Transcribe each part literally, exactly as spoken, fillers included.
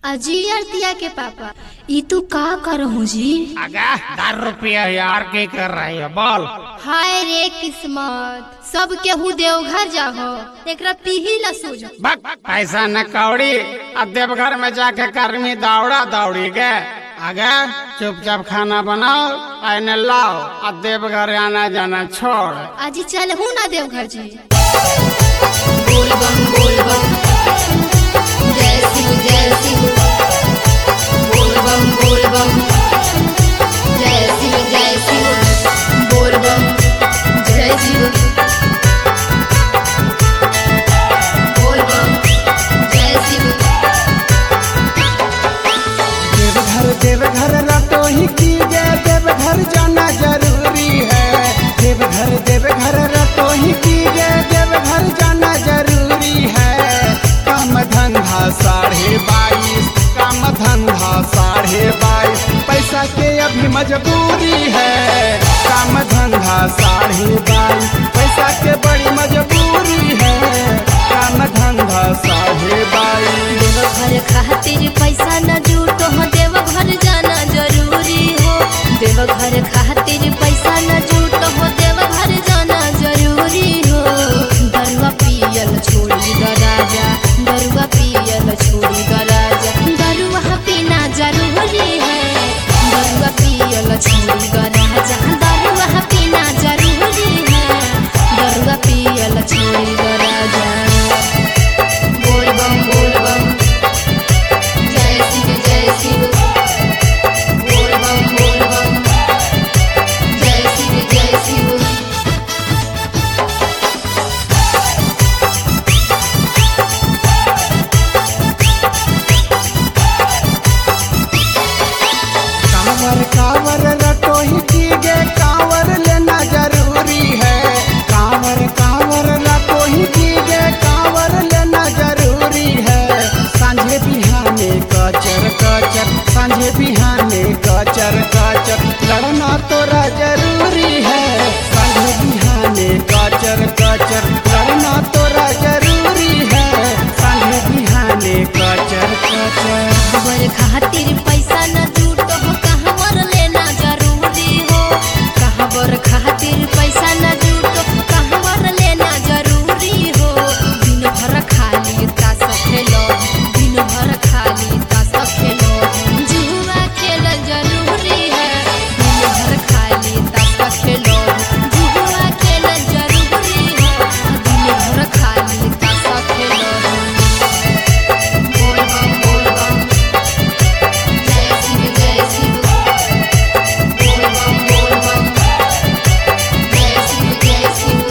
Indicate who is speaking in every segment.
Speaker 1: अजी अर्तिया के पापा ई तू का करहु जी?
Speaker 2: अगा दस रुपया यार के कर रही है बोल।
Speaker 1: हाय रे किस्मत, सब केहू देवघर जाहो एकरा पीही ला सूझ।
Speaker 2: बक पैसा न कौड़ी अब देवघर में जाके करनी दौड़ा दौड़ी गे। अगा चुपचाप खाना बनाओ आने लाओ और देवघर आना जाना छोड़।
Speaker 1: अजी चल हूँ ना देवघर जी। बोल बम बोल बम जय शिव जय शिव, बोल बम बोल बम जय शिव जय शिव, बोल बम जय शिव, बोल बम जय शिव।
Speaker 3: देवघर देवघर रातों ही की गए, देवघर जाना जरूरी है। देवघर देवघर रातों ही की गए, देवघर जाना जरूरी है। काम धंधा साढ़े बाईस, काम धंधा साढ़े बाईस, पैसा के अभी मजबूरी है। काम धंधा साढ़े बाईस, पैसा के बड़ी मजबूरी है। काम धंधा साढ़े बाईस।
Speaker 1: देवघर खातिर पैसा न जुटो हो, देवघर जाना जरूरी हो। देवघर खातिर पैसा न जुटो हो, देवघर जाना जरूरी हो। दरुआ पियल छोड़ी द राजा, दरुआ पियल छोड़ी द राजा, दरुआ पीना जरूरी है। दरुआ पियल छोड़ी द राजा, दरुआ पीना जरूरी है। दरुआ पियल छोड़ी द राजा। बोल बम बोल बम जय शिव जय शिव, बोल बम बोल बम जय शिव जय शिव।
Speaker 3: कांवर कांवर रटो ही की गे, कांवर लेना जरूरी है। कांवर कांवर रटो ही की गे, कांवर लेना जरूरी है। सांझे बिहाने कचर कचर, सांझे बिहाने कचर कचर, लड़ना तोरा जरूरी है। सांझे बिहाने कचर कचर, लड़ना तोरा जरूरी है। सांझे बिहाने कचर कचर।
Speaker 1: कहवर खातिर पैसा न जुटो हो, कहवर लेना जरूरी हो। कहवर खातिर पैसा न जुटो, कहवर लेना जरूरी हो। दिन भर खाली ताश खेलो, दिन भर खाली ताश खेलो, जुआ खेल जरूरी है। दिन भर खाली ताश खेलो, जुआ खेल जरूरी है। दिन भर खाली ताश खेलो। बोल बम बोल बम जय शिव जय शिव, बोल बम बोल बम जय शिव जय शिव।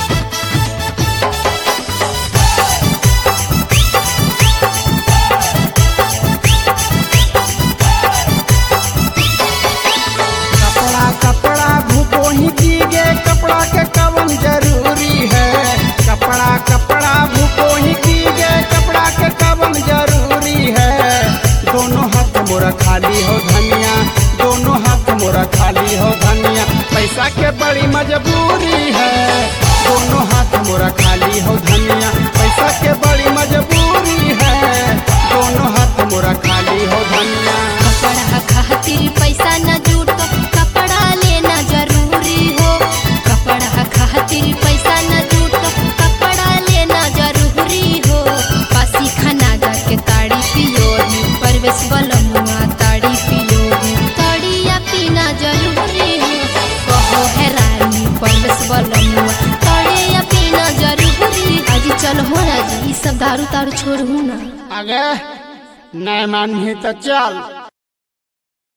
Speaker 3: कपड़ा कपड़ा भूको ही की गे, कपड़ा के कवन जरूरी है। कपड़ा कपड़ा भूको ही की गे, कपड़ा के कवन जरूरी है। दोनों हाथ मोरा खाली हो धनिया, दोनों हाथ मोरा खाली हो धनिया, पैसा के बड़ी मजबूरी है। दोनों हाथ मोरा खाली हो धनिया, पैसा के बड़ी मजबूरी है। दोनों हाथ मोरा खाली हो धनिया।
Speaker 1: कपड़ा खातिर पैसा न जुटो, कपड़ा लेना जरूरी हो। कपड़ा खातिर पैसा न जुटो, कपड़ा लेना जरूरी हो। पासी खाना जाके ताड़ी पियो, परवेश बलमुआ ताड़ी पियो, ताड़िया पीना जरूरी हो। कहो है रानी परवेश बलमुआ, ताड़िया पीना जरूरी। अजी चल हो ना जी, ई सब दारू तारू छोड़ू ना।
Speaker 2: अगे नहीं मानी तो चल।